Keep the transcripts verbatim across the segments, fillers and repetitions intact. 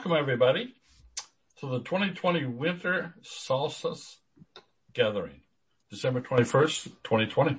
Welcome, everybody, to the twenty twenty Winter Solstice Gathering, December twenty-first, twenty twenty.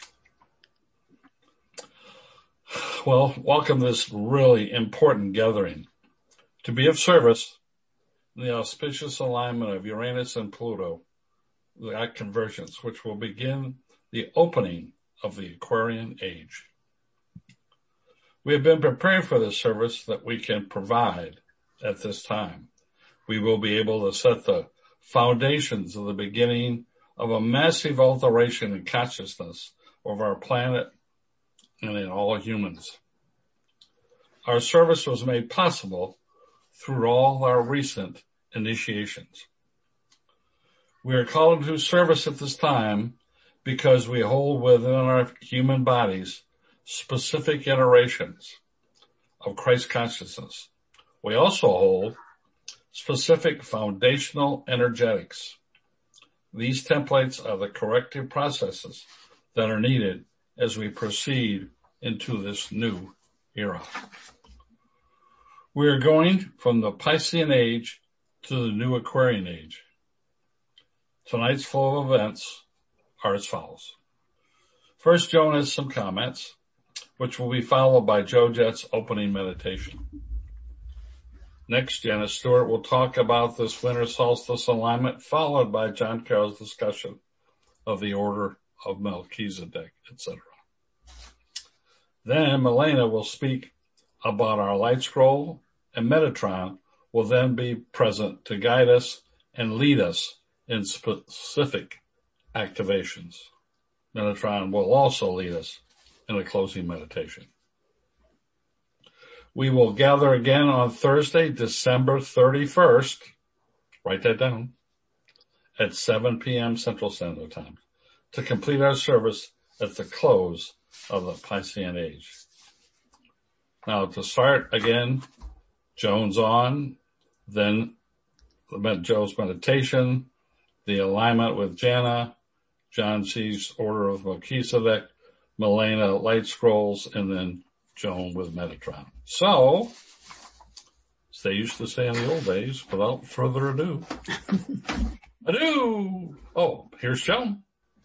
Well, welcome to this really important gathering to be of service in the auspicious alignment of Uranus and Pluto, the convergence, which will begin the opening of the Aquarian age. We have been preparing for this service that we can provide at this time. We will be able to set the foundations of the beginning of a massive alteration in consciousness of our planet and in all humans. Our service was made possible through all our recent initiations. We are called to service at this time because we hold within our human bodies specific iterations of Christ consciousness. We also hold specific foundational energetics. These templates are the corrective processes that are needed as we proceed into this new era. We are going from the Piscean age to the new Aquarian age. Tonight's flow of events are as follows. First, Joan has some comments, which will be followed by Joe Jett's opening meditation. Next, Janice Stewart will talk about this winter solstice alignment, followed by John Carroll's discussion of the order of Melchizedek, et cetera. Then Milena will speak about our light scroll, and Metatron will then be present to guide us and lead us in specific activations. Metatron will also lead us in a closing meditation. We will gather again on Thursday, December thirty-first, write that down, at seven p.m. Central Standard Time to complete our service at the close of the Piscean age. Now to start again, Joan's on, then Joe's meditation, the alignment with Jana, John C's order of Melchizedek, Milena light scrolls, and then Joan with Metatron. So, as they used to say in the old days, without further ado, adieu. Oh, here's Joan.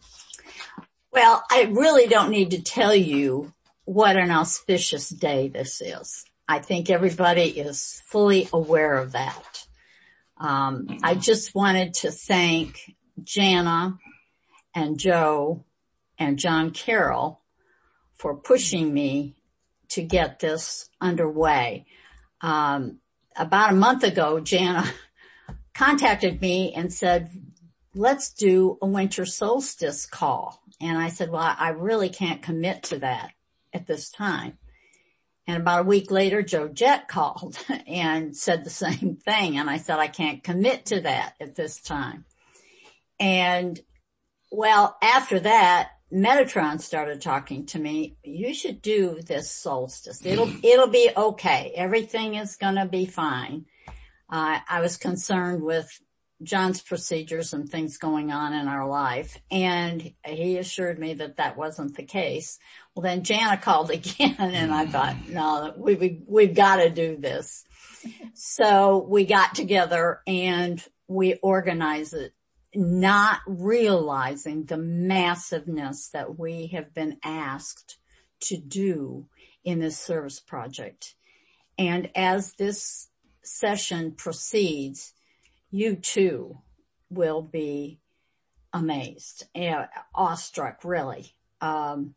Well, I really don't need to tell you what an auspicious day this is. I think everybody is fully aware of that. Um, I just wanted to thank Jana and Joe and John Carroll for pushing me to get this underway. Um, about a month ago, Jana contacted me and said, let's do a winter solstice call. And I said, well, I really can't commit to that at this time. And about a week later, Joe Jett called and said the same thing. And I said, I can't commit to that at this time. And well, after that, Metatron started talking to me. You should do this solstice. It'll, it'll be okay. Everything is going to be fine. Uh, I was concerned with John's procedures and things going on in our life, and he assured me that that wasn't the case. Well, then Jana called again, and I thought, no, we, we, we've got to do this. So we got together and we organized it, not realizing the massiveness that we have been asked to do in this service project. And as this session proceeds, you too will be amazed, uh, awestruck, really. Um,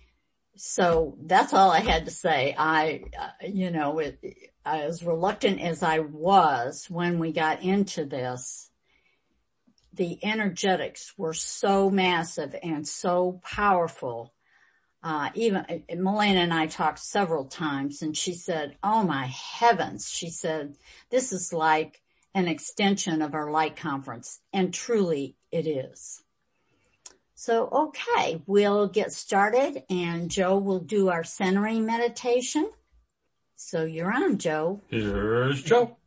so that's all I had to say. I, uh, you know, it, as reluctant as I was when we got into this, the energetics were so massive and so powerful. Uh, even Milena and I talked several times, and she said, oh my heavens, she said, this is like an extension of our light conference. And truly it is. So, okay, we'll get started, and Joe will do our centering meditation. So you're on, Joe. Here's Joe.